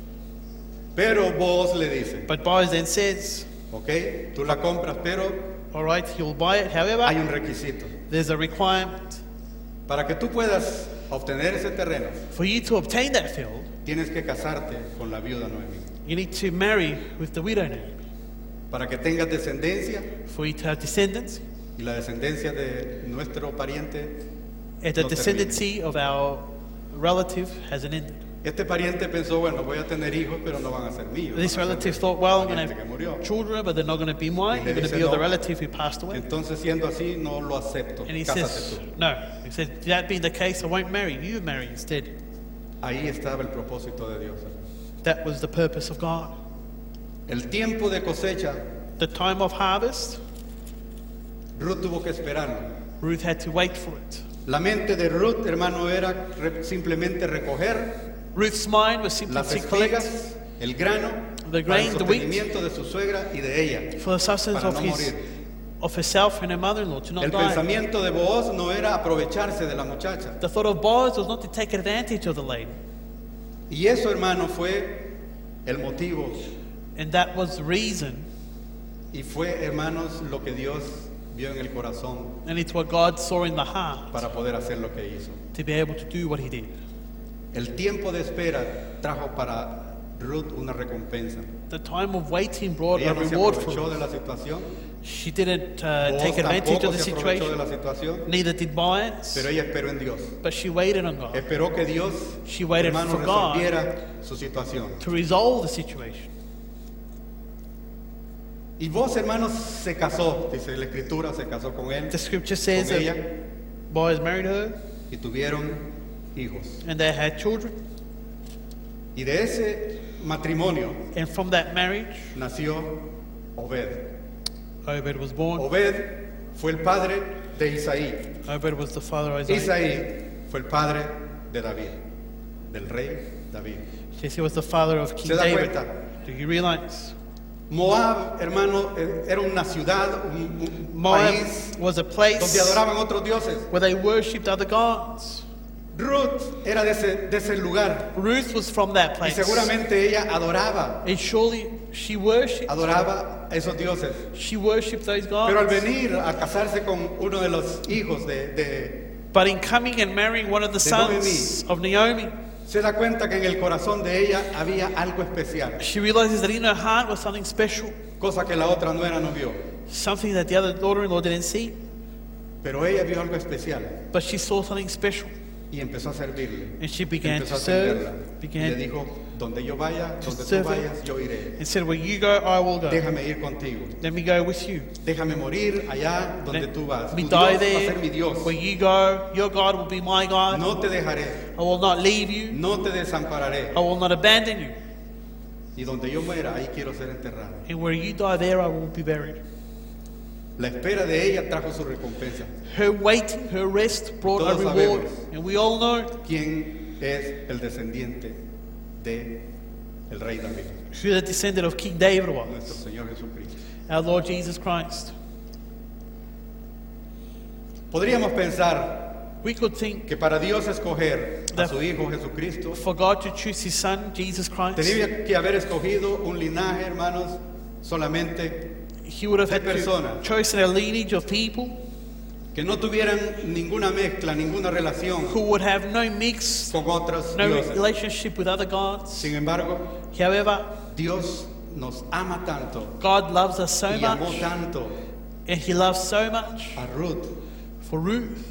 Pero Boaz le dice, But Boaz then says, ok, tú la compras, pero all right, you'll buy it. hay However, un requisito. there's a requirement. Para que tú puedas obtener ese terreno, For you to obtain that field, tienes que casarte con la viuda Noemí. you need to marry with the widow Naomi. Para que tengas descendencia, For you to have descendants, y la descendencia de nuestro pariente, and the No termina. descendancy of our relative hasn't ended. este pariente pensó, bueno, voy a tener hijos, pero no van a ser míos. This van a ser relative del thought, well, I'm going pariente to que murió. have children, but they're not going to be mine. Y They're le going to dice, be of the "No." relative who passed away. Entonces, siendo así, no lo acepto. And he Cásate says, tú. no. He said, that being the case, I won't marry. You marry instead. Ahí estaba el propósito de Dios. That was the purpose of God. El tiempo de cosecha, The time of harvest, Ruth tuvo que esperarlo. Ruth had to wait for it. La mente de Ruth, hermano, era simplemente recoger Ruth's mind was simply las to collect espigas, el grano, the para el grain, the wheat, sostenimiento de su suegra y de ella, for the sustenance para of no his, morir. of herself and her mother-in-law to not El die. pensamiento de Boaz no era aprovecharse de la muchacha. The thought of Boaz was not to take advantage of the lady. Y eso, hermano, fue el motivo And that was the reason, y fue, hermanos, lo que Dios vio en el corazón and it's what God saw in the heart para poder hacer lo que hizo. to be able to do what he did. El tiempo de espera trajo para Ruth una recompensa. The time of waiting brought a Ella no se reward for aprovechó de her. la situación. She didn't Boaz take advantage tampoco of the se aprovechó de la situation, situación. neither did Boaz, Pero ella esperó en Dios. but she waited on God Esperó que Dios, She waited hermano, for God. resolviera su situación. to resolve the situation. Y vos, hermanos, se casó, dice la escritura, se casó con él, The scripture says con ella, that Boaz married her y tuvieron hijos. and they had children. Y de ese matrimonio And from that marriage, nació Obed. Obed was born. Obed fue el padre de Isaí. Obed was the father of Isaiah. Isaí fue el padre de David, del rey David. Yes, he was the father of King ¿Se da David. cuenta? Do you realize? Moab, hermano, era una ciudad, un Moab país was a donde place adoraban otros dioses. where they worshipped other gods. Ruth era de ese lugar Ruth was from that y place. seguramente ella adoraba And surely she worshipped a esos dioses. those Pero al gods. venir a casarse con uno de los hijos But in coming and marrying one of the sons of Naomi, se da cuenta que en el corazón de ella había algo especial, she realizes that in her heart was something special, cosa que la otra nuera no vio. something that the other daughter-in-law didn't see. Pero ella vio algo especial. But she saw something special. Y empezó a servirle. And she began Empezó to a serve, atenderla. Y began le dijo, donde yo vaya, to donde tú serve vayas, her. yo iré. And said, where you go, I will go. Déjame ir contigo. Let me go with you. Déjame morir allá donde tú vas. Let me Tu die Dios va a ser mi there. Dios. Where you go, your God will be my God. No te dejaré. I will not leave you. No te desampararé. I will not abandon you. Y donde yo muera, ahí quiero ser enterrado. And where you die, there I will be buried. La espera de ella trajo su recompensa. Her waiting, her rest brought a Todos reward. sabemos. And we all know ¿Quién es el descendiente de el rey David? who the descendant of King David was. Nuestro Señor Jesucristo. Our Lord Jesus Christ. Podríamos pensar We could think que para Dios escoger a su Hijo Jesucristo, for God to choose His Son, Jesus Christ, tenía que haber escogido un linaje, hermanos, solamente He would have de had to personas chosen a lineage of people que no tuvieran ninguna mezcla, ninguna relación who would have no mix, con otros no dioses. relationship with other gods. Sin embargo, However, Dios nos ama tanto God loves us so y amó much, tanto and He loves so much a Ruth for Ruth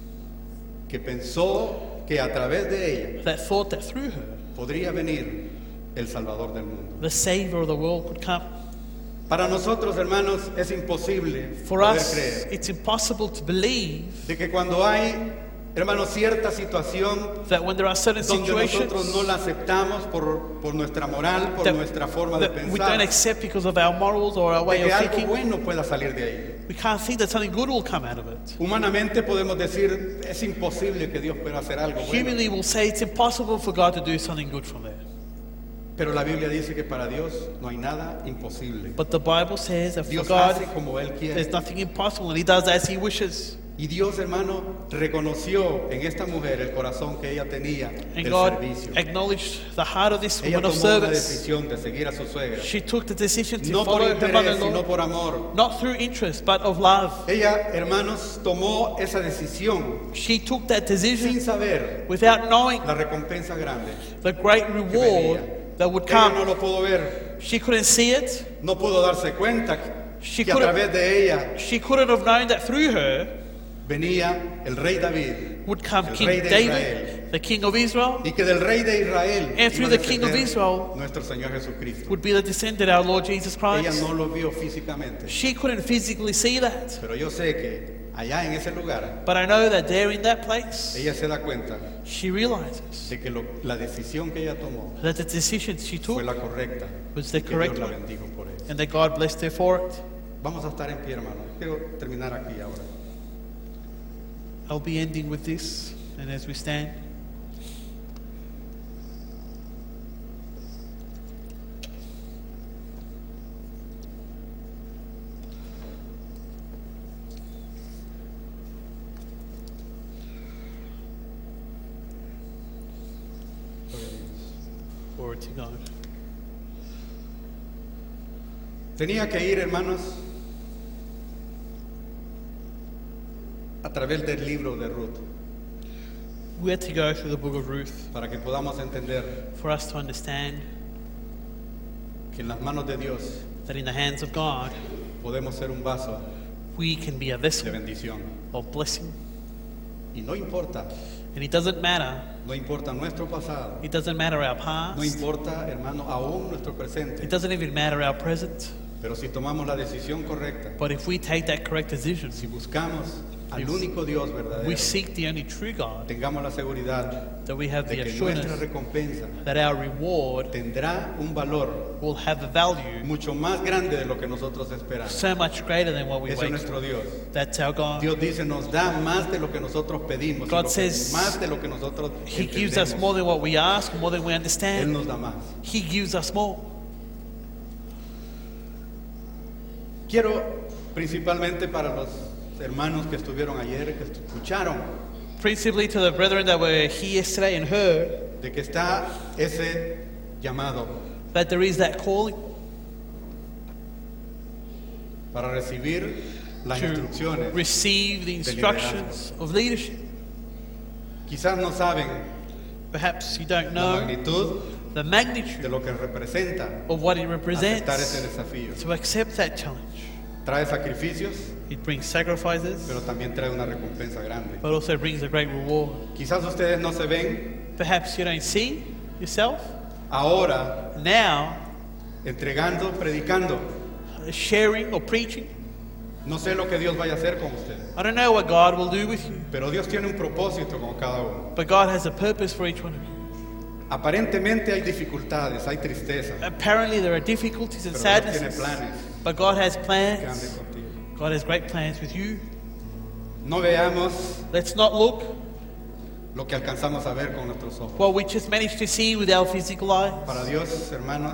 que pensó que a través de ella that thought that through her, podría venir el Salvador del mundo. the Savior of the world could come. Para nosotros, hermanos, es imposible For poder us, creer it's impossible to believe de que cuando hay, hermanos, cierta situación that when there are certain donde situations nosotros no la aceptamos por nuestra moral, por that, nuestra forma de that we don't pensar, accept because of our morals or our de way que of algo thinking, bueno pueda salir de ahí. we can't think that something good will come out of it. Humanamente podemos decir, es imposible que Dios pueda hacer algo bueno. Humanly, we'll say it's impossible for God to do something good from there. Pero la Biblia dice que para Dios no hay nada imposible. But the Bible says that for Dios God, hace como Él quiere. there's nothing impossible, and He does as He wishes. Y Dios, hermano, reconoció en esta mujer el corazón que ella tenía And del God servicio. acknowledged the heart of this Ella woman of tomó una service. decisión de seguir a su suegra. She took the decision to No por follow her interés, sino mother-in-law, por amor. not through interest, but of love. Ella, hermanos, tomó esa decisión She took that decision sin saber without knowing la recompensa grande the great que reward venía. that would Ella no come. lo pudo ver, She couldn't see it. no pudo darse cuenta She que a couldn't- través de ella She couldn't have known that through her venía el rey David would come El King rey de David, Israel. the King of Israel, y que del rey de Israel And through iba a the king of descender Israel nuestro Señor Jesucristo. would be the descendant of our Lord Jesus Ella Christ. no lo vio físicamente, She couldn't physically see that. pero yo sé que allá en ese lugar But I know that there in that place, ella se da cuenta she realizes de que la decisión que ella tomó that the decision she fue took la correcta was the y que correct Dios la one, bendijo por eso. and that God blessed her for it. Vamos a estar en pie, hermano. Quiero terminar aquí ahora. I'll be ending with this, and as we stand, glory to God. Tenía que ir, hermanos, a través del libro de Ruth We had to go through the book of Ruth para que podamos entender for us to understand que en las manos de Dios that in the hands of God, podemos ser un vaso we can be a de vessel bendición. of blessing. Y no importa, And it doesn't matter. no importa nuestro pasado, It doesn't matter our no past. importa, hermano, aún nuestro It presente. doesn't even matter our present. Pero si tomamos la decisión correcta, But if we take that correct decision, si buscamos al único Dios we verdadero, seek the only true God, tengamos la seguridad that we have de the que nuestra assurance recompensa that our reward tendrá un valor will have a value mucho más grande de lo que nosotros esperamos. so much greater than what we Ese es wait nuestro for. Dios. That's our God. Dios dice, nos da más de lo que nosotros pedimos, y God lo que- says más de lo que nosotros He gives us entendemos. more than what we ask, more than we Él understand. nos da más. He gives us more. Quiero principalmente para los hermanos que estuvieron ayer, que escucharon, Principally to the brethren that were here yesterday and heard de que está ese llamado that there is that calling para recibir las to instrucciones. receive the instructions of leadership. Quizás no saben Perhaps you don't la know magnitud the de magnitude lo que representa of what it aceptar ese represents desafío. to accept that challenge. trae sacrificios, It brings sacrifices, pero también trae una recompensa grande. but also brings a great reward. Quizás ustedes no se ven Perhaps you don't see yourself ahora now entregando, predicando. sharing or preaching. No sé lo que Dios vaya a hacer con ustedes, I don't know what God will do with you, pero Dios tiene un propósito con cada uno. but God has a purpose for each one of you. Aparentemente hay dificultades, hay tristeza, Apparently there are difficulties and pero Dios tiene sadnesses, planes but God has que anden plans. contigo. God has great plans with you. No veamos Let's not look lo que alcanzamos a ver con nuestros ojos. what we just managed to see with our physical eyes. Para Dios, hermanos,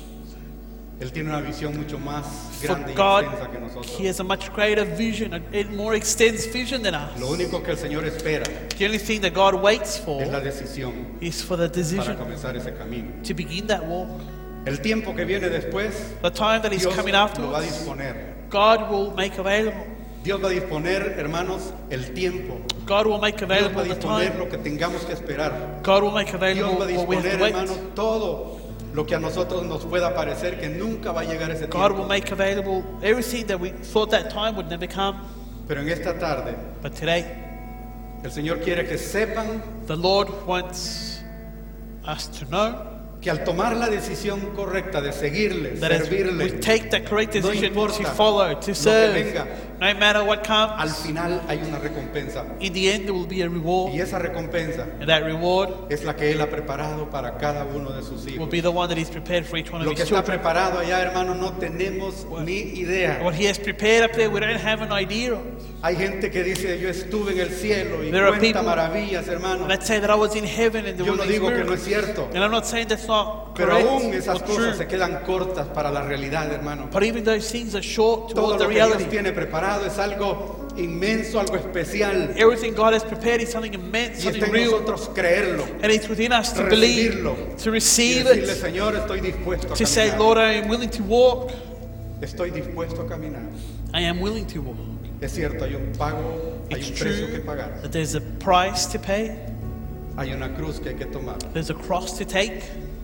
Él tiene una visión mucho más For grande y God, extensa que nosotros. He has a much greater vision, a more extensive vision than us. Lo único que el Señor espera The only thing that God waits for es la decisión is for the para decision comenzar ese camino. to begin that walk. El tiempo que viene después, The time that is Dios coming lo va a afterwards, disponer. God will make available. Dios va a disponer, hermanos, el tiempo. God will make Dios va available a the disponer time. lo que tengamos que esperar. God will make Dios available va a what we have disponer, to wait. hermanos, todo lo que a nosotros nos pueda parecer que nunca va a llegar ese God will tiempo. make available everything that we thought that time would never come. Pero en esta tarde, But today, el Señor quiere que sepan the Lord wants us to know que al tomar la decisión correcta de seguirle, that as we servirle, take the correct no decision importa to follow, to lo que serve, venga, no matter what al comes, final hay una recompensa. in the end there will be a reward. Y esa recompensa And that reward es la que Él ha preparado para cada uno de sus will hijos. be the one that He's prepared for each one of Lo que His está children. preparado allá, hermano, no tenemos ni idea. What He has prepared up there, we don't have an idea of. Hay gente que dice, yo estuve en el cielo y There are cuenta people maravillas, hermano. Let's say that I was in heaven and there Yo were no these digo que no es miracles. cierto, And I'm not saying that's not pero correct aún esas or cosas se true. quedan cortas para la realidad, hermano. But even those things are short Todo towards the lo que Dios reality. tiene preparado es algo inmenso, algo especial. Everything God has prepared is something immense, Y something está en real. nosotros creerlo, And it's within us to believe, recibirlo to y receive decirle, it, Señor, estoy dispuesto a to say, caminar. Lord, I am willing to walk. Estoy dispuesto a caminar. I am willing to walk. Es cierto, hay un pago, hay It's un precio que true pagar. that there's a price to pay, Hay una cruz que hay que tomar there's a cross to take,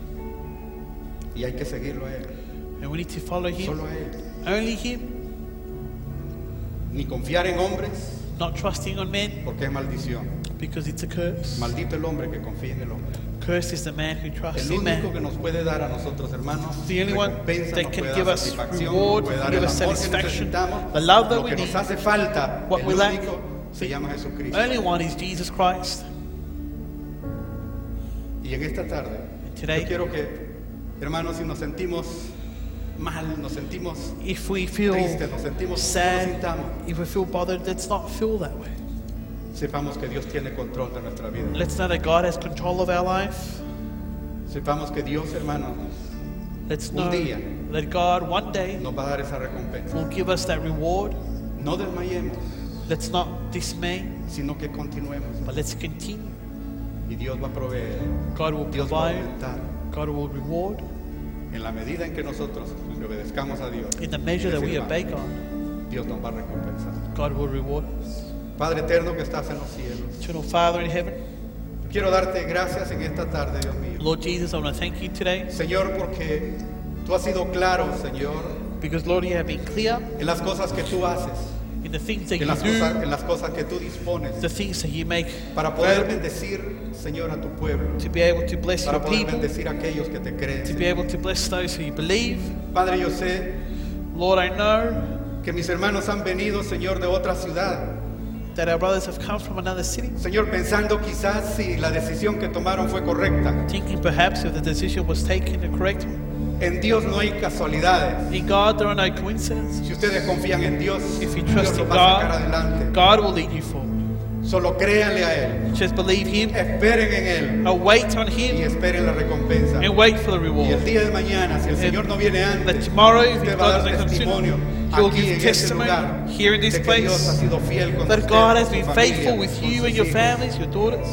y hay que seguirlo a Él, and we need to follow Him. solo a Él. Only Him, Ni confiar en hombres, not trusting on men, porque es maldición. because it's a curse. Maldito el hombre que confía en el hombre. Cursed is the man who trusts El in único man. que nos puede dar a nosotros, hermanos, The only one recompensa, that nos can puede give dar us satisfacción, reward, nos puede can dar give el us amor que satisfaction, necesitamos, the love that lo we que nos need, hace falta, what we el lack. único se llama Jesucristo. Only one is Jesus Christ. Y en esta tarde, Today, yo quiero que, hermanos, si nos sentimos mal, nos sentimos if we feel tristes, nos sentimos, nos sad, sintamos, if we feel bothered, let's not feel that way. sepamos que Dios tiene control de nuestra vida. Let's know that God has control of our life. Sepamos que Dios, hermanos, Let's Un know día. that God one day nos va a dar esa recompensa. will give us that reward. No desmayemos, Let's not dismay, sino que continuemos. but let's continue. Y Dios va a proveer, God will Dios va a provide, aumentar. God will reward En la medida en que nosotros le obedezcamos a Dios, in the measure that we sirvamos, obey God. Dios nos va a recompensar. God will reward us. Padre eterno que estás en los cielos, Eternal Father in heaven, quiero darte gracias en esta tarde, Dios mío. Lord Jesus, I want to thank you today Señor, porque tú has sido claro, Señor, because, Lord, you have been clear en las cosas que tú haces, in the things that en you las, do, en las cosas que tú dispones, the things that you make, para poder bendecir, Señor, a tu pueblo, to be able to bless para your poder people, bendecir a aquellos que te creen. to be able to bless those who you believe. Padre, yo sé Lord, I know que mis hermanos han venido, Señor, de otra ciudad. that our brothers have come from another city, Señor, pensando quizás si la decisión que tomaron fue correcta. thinking perhaps if the decision was taken the correct way. En Dios no hay casualidades. In God, there are no coincidences. Si ustedes confían en Dios, If you Dios trust los in va a sacar God, adelante. God will lead you forward. Solo créanle a Él, Just believe Him, esperen en Él await on y Him, esperen la recompensa. and wait for the Y el reward. día de mañana, si el Señor no viene That antes, tomorrow, if usted va a God dar doesn't come testimonio soon, He will aquí en give este testimony lugar here in this de que Dios ha place sido fiel con that usted, God con has su been familia, faithful with con you sus and your hijos. families, your daughters.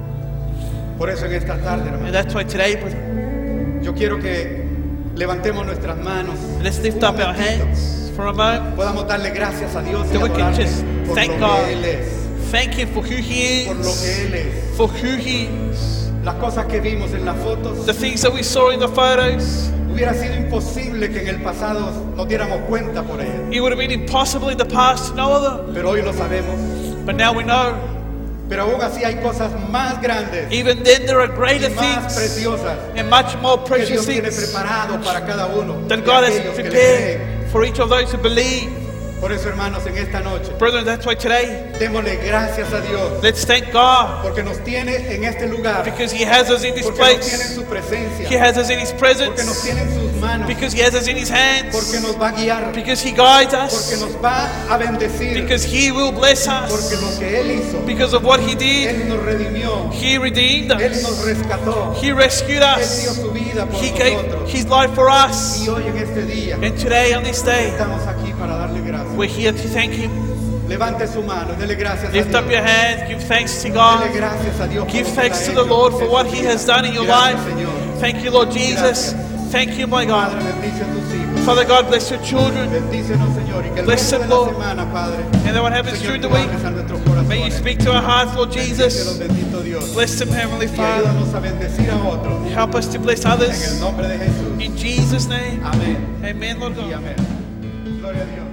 Por eso en esta tarde, hermano, And that's why today, brother, yo quiero que levantemos nuestras manos. let's lift un up our momentito. hands for a moment. Podamos darle gracias a Dios y That we can adorarle just por thank lo God. que Él es, Thank Him for who He por lo que is, Él es. for who He is. Las cosas que vimos en las fotos The things that we saw in the photos, Hubiera sido imposible que en el pasado nos diéramos cuenta por él, It would have been impossible in the past to know them, pero hoy lo sabemos. but now we know. Pero aún así hay cosas más grandes Even then there are greater y más things preciosas and much more que precious Dios tiene things preparado para cada uno that de God has aquellos que le creen. prepared for each of those who believe. Por eso, hermanos, en esta noche Brethren, that's why today, démosle gracias a Dios let's thank God porque nos tiene en este lugar, because He has us in this porque nos tiene en place. su presencia, He has us in His porque nos presence. tiene en sus manos, Because He has us in His hands. porque nos va a guiar, Because He guides porque us. nos va a bendecir, Because He will bless porque us. lo que Él hizo, Because of what He did. Él nos redimió, He redeemed Él nos us. rescató, He rescued Él dio us. su vida por He gave nosotros. His life for us. Y hoy en este día And today, on this day, estamos aquí para darle gracias. we're here to thank Him. Levante su mano, dele gracias a Lift up your Dios. hands, give thanks to Dele God. gracias a Dios por Give lo que thanks ha to the hecho Lord en for su what He vida. has done in your Gracias, life. Señor. Thank you, Lord Jesus. Thank you, my God. Padre, bendice a tus hijos. Father God, bless your children. Bendícenos, Señor, y que el Bless resto them, de la Lord. semana, Padre, And then what happens Señor, during the tú week, hables a nuestros corazones. may you speak to our hearts, Lord Bendícelos, Jesus. bendito Dios. Bless them, Heavenly Y Father. ayúdanos a bendecir a otros. Help us to bless En el others. nombre de Jesús. In Jesus' name. Amén. Amen, Lord Y God. amén. Gloria a Dios.